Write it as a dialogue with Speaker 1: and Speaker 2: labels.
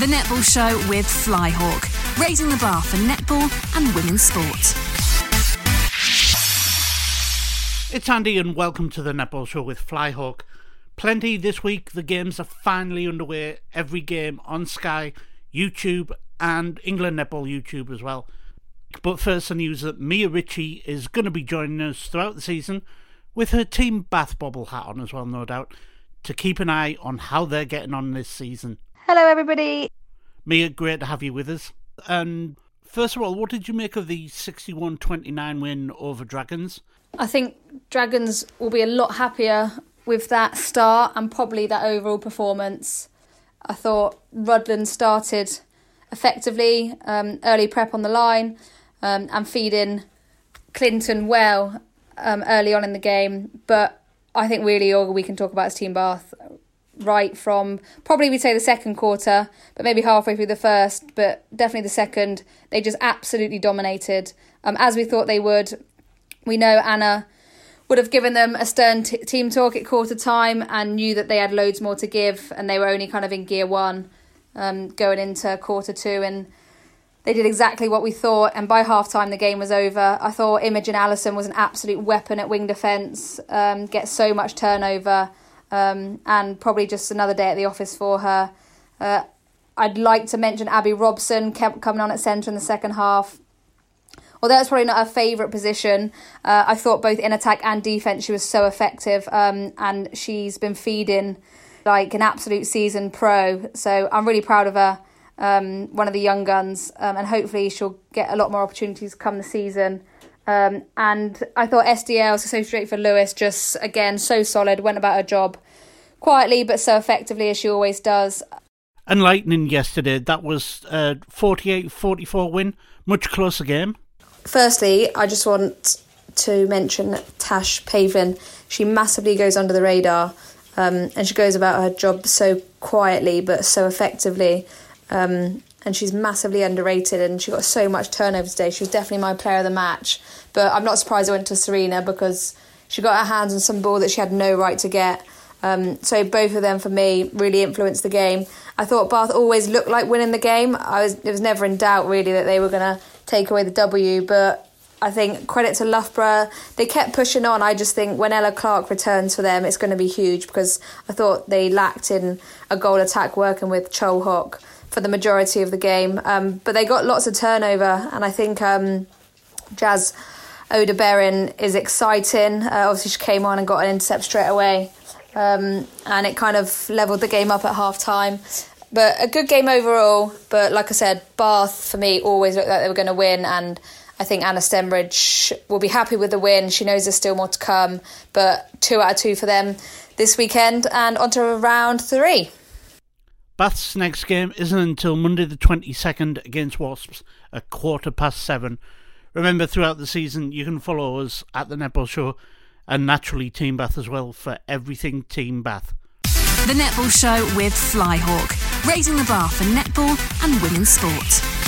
Speaker 1: The Netball Show with Flyhawk, raising the bar for netball and women's sport.
Speaker 2: It's Andy and welcome to the Netball Show with Flyhawk. Plenty this week. The games are finally underway. Every game on Sky, YouTube and England Netball YouTube as well. But first, the news that Mia Ritchie is going to be joining us throughout the season with her Team Bath bobble hat on as well, no doubt, to keep an eye on how they're getting on this season.
Speaker 3: Hello, everybody.
Speaker 2: Mia, great to have you with us. And first of all, what did you make of the 61-29 win over Dragons?
Speaker 3: I think Dragons will be a lot happier with that start and probably that overall performance. I thought Rudland started effectively, early prep on the line, and feeding Clinton well early on in the game. But I think really all we can talk about is Team Bath right from probably we'd say the second quarter, but maybe halfway through the first, but definitely the second. They just absolutely dominated, as we thought they would. We know Anna would have given them a stern team talk at quarter time and knew that they had loads more to give, and they were only kind of in gear one going into quarter two, and they did exactly what we thought. And by half time the game was over. I thought Imogen Allison was an absolute weapon at wing defence, gets so much turnover, and probably just another day at the office for her. I'd like to mention Abby Robson kept coming on at centre in the second half. Although it's probably not her favourite position, I thought both in attack and defence she was so effective, and she's been feeding like an absolute seasoned pro. So I'm really proud of her, one of the young guns, and hopefully she'll get a lot more opportunities come the season. And I thought SDL, Associate for Lewis, just again so solid, went about her job quietly but so effectively as she always does.
Speaker 2: And Lightning yesterday, that was a 48-44 win, much closer game.
Speaker 3: Firstly, I just want to mention Tash Pavin. She massively goes under the radar, and she goes about her job so quietly but so effectively. And she's massively underrated, and she got so much turnover today. She was definitely my player of the match. But I'm not surprised I went to Serena because she got her hands on some ball that she had no right to get. So both of them, for me, really influenced the game. I thought Bath always looked like winning the game. It was never in doubt, really, that they were going to take away the W. But I think credit to Loughborough. They kept pushing on. I just think when Ella Clark returns for them, it's going to be huge because I thought they lacked in a goal attack working with Chol Hock for the majority of the game. But they got lots of turnover, and I think Jazz Odeberin is exciting. Obviously, she came on and got an intercept straight away, and it kind of levelled the game up at half-time. But a good game overall. But like I said, Bath, for me, always looked like they were going to win, and I think Anna Stembridge will be happy with the win. She knows there's still more to come, but 2 out of 2 for them this weekend, and on to round 3.
Speaker 2: Bath's next game isn't until Monday the 22nd against Wasps at 7:15. Remember, throughout the season, you can follow us at The Netball Show and naturally Team Bath as well for everything Team Bath.
Speaker 1: The Netball Show with Flyhawk, raising the bar for netball and women's sport.